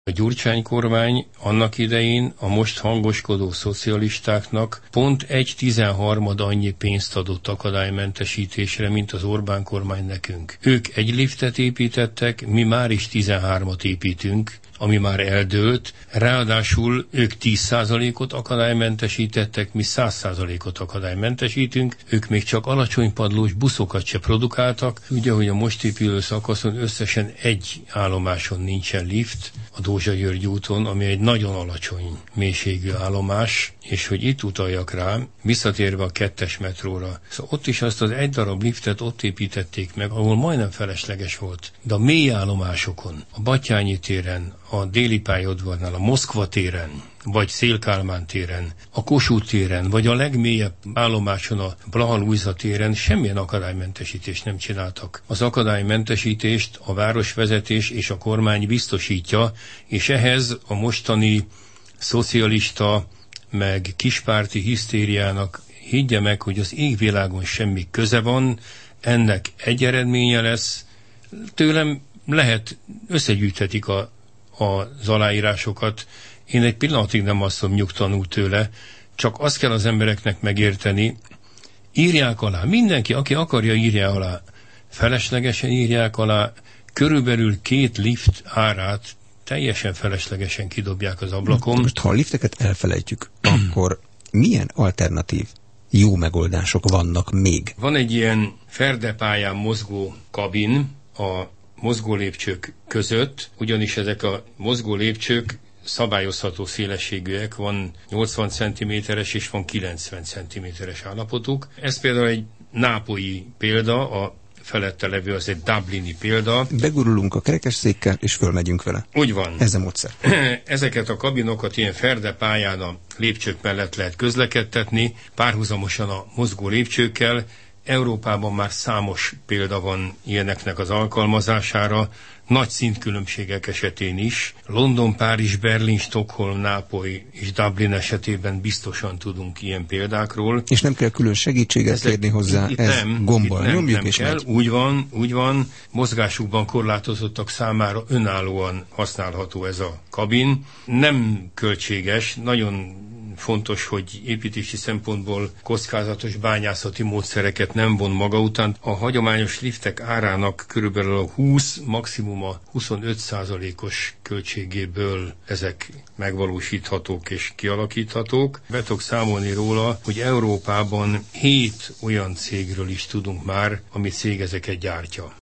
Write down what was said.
A Gyurcsány kormány annak idején a most hangoskodó szocialistáknak pont 1/13 annyi pénzt adott akadálymentesítésre, mint az Orbán kormány nekünk. Ők egy liftet építettek, mi már is 13-at építünk, ami már eldőlt, ráadásul ők 10%-ot akadálymentesítettek, mi 100%-ot akadálymentesítünk, ők még csak alacsony padlós buszokat se produkáltak, ugye, hogy a most épülő szakaszon összesen egy állomáson nincsen lift, a Dózsa-György úton, ami egy nagyon alacsony mélységű állomás, és hogy itt utaljak rá, visszatérve a 2-es metróra. Szóval ott is azt az egy darab liftet ott építették meg, ahol majdnem felesleges volt. De a mély állomásokon, a Batthyány téren, a Déli pályaudvarnál, a Moszkva téren, vagy Széll-Kálmán téren, a Kossuth téren, vagy a legmélyebb állomáson, a Blaha-Lujza téren semmilyen akadálymentesítést nem csináltak. Az akadálymentesítést a városvezetés és a kormány biztosítja, és ehhez a mostani szocialista meg kispárti hisztériának higgye meg, hogy az égvilágon semmi köze van, ennek egy eredménye lesz. Tőlem lehet, összegyűjthetik az aláírásokat. Én egy pillanatig nem asszom nyugtalanul tőle, csak azt kell az embereknek megérteni, írják alá, mindenki, aki akarja, írja alá, feleslegesen írják alá, körülbelül 2 lift árát teljesen feleslegesen kidobják az ablakon. Most ha a lifteket elfelejtjük, akkor milyen alternatív jó megoldások vannak még? Van egy ilyen ferdepályán mozgó kabin a mozgó lépcsők között, ugyanis ezek a mozgó lépcsők szabályozható szélességűek, van 80 cm-es és van 90 cm-es állapotuk. Ez például egy nápolyi példa, a felette levő az egy dublini példa. Begurulunk a kerekesszékkel, és fölmegyünk vele. Úgy van. Ez a módszer. Ezeket a kabinokat ilyen ferdepályán a lépcsők mellett lehet közlekedtetni, párhuzamosan a mozgó lépcsőkkel. Európában már számos példa van ilyeneknek az alkalmazására, nagy szintkülönbségek esetén is. London, Párizs, Berlin, Stockholm, Nápoly és Dublin esetében biztosan tudunk ilyen példákról. És nem kell külön segítséget kérni hozzá, ez gombbal nyomjuk nem és kell. megy. Úgy van, mozgásukban korlátozottak számára önállóan használható ez a kabin. Nem költséges, nagyon fontos, hogy építési szempontból kockázatos bányászati módszereket nem von maga után. A hagyományos liftek árának körülbelül a 20, maximum a 25%-os költségéből ezek megvalósíthatók és kialakíthatók. Be tudok számolni róla, hogy Európában 7 olyan cégről is tudunk már, ami cég ezeket gyártja.